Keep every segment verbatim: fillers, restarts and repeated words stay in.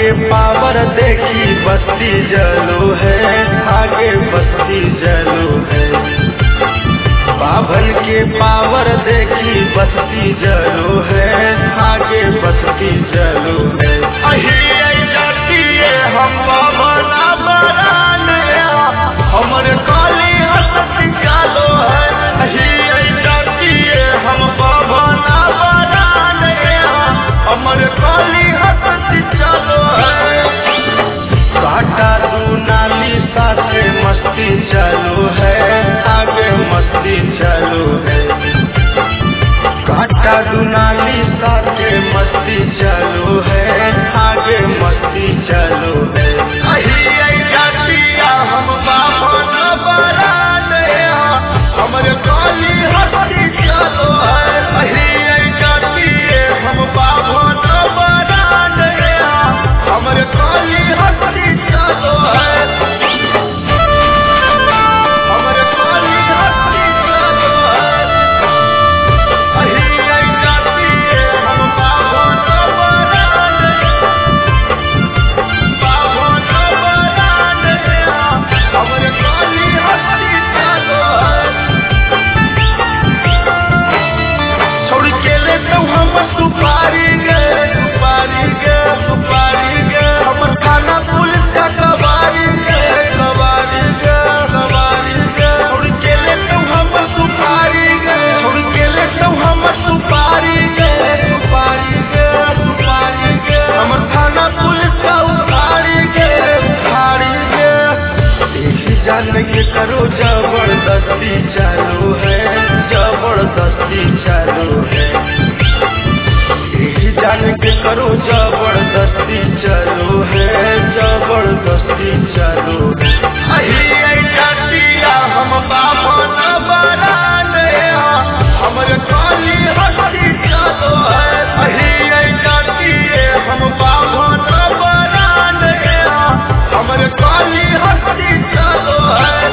के पावर देखी बस्ती जलो है, आगे बस्ती जलो है। बाभन के पावर देखी बस्ती जलो है, आगे बस्ती जलो है। हम बाबना बरान हमर काली हस्ती चालो है, हम बाबना बरान हमर काली हस्ती चालो है। काटा तू नाली साथे मस्ती चालू है, आगे मस्ती चालू है। काटा तू नाली साथे मस्ती चालू है, आगे मस्ती चालू है। हम बाबन बरान हमर काली हस्ती चालू है, हम बाबन बरान हमर काली हस्ती चालू है। हमर काली हस्ती चालू है, हम बाबन बरान बाबन बरान हमर काली हस्ती चालू है। छोड़ के ले तो हम सुपारी गे सुपारी गे सुपारी गे, हमर थाना पुलिस का कबारी गे कबारी गे कबारी गे। छोड़ के ले तो हम सुपारी गे छोड़ के ले तो हम सुपारी गे सुपारी गे सुपारी गे, हमर थाना पुलिस का उखाड़ी गे उखाड़ी गे। यही जान के करो जबरदस्ती चालू है, जबरदस्ती चालू है। यही जान के करो जबरदस्ती चालू है, जबरदस्ती चालू है। हम बाबन बरान हमर काली हस्ती चालू है, हम बाबन बरान हमर काली हस्ती चालू है।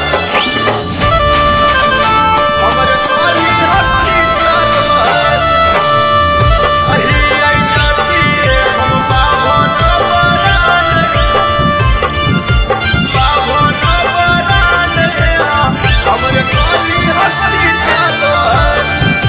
हमर काली हस्ती चालू है, हम बाबन बरान बाबन बरान हमर काली हस्ती चालू है।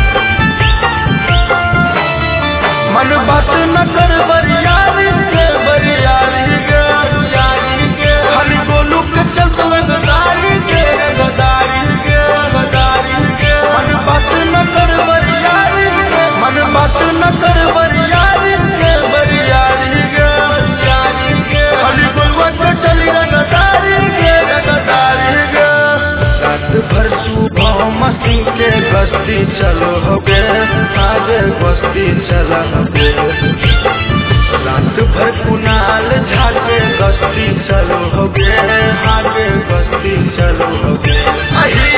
मन बात न कर बरियारी के बरियारी के बरियारी के, खाली गोलू के चलते गदारी के गदारी के गदारी के। मन बात न कर बरियारी के मन बात न कर बरियारी के बरियारी के बरियारी के, खाली गोलुआ के चली गदारी के गदारी के। रात भर सुबह मस्ती के बस्ती चलो हो गे, आगे बस्ती चला हो गे। रात भर कुनाल झाके बस्ती चलो हो गे, आगे बस्ती चलो हो गे।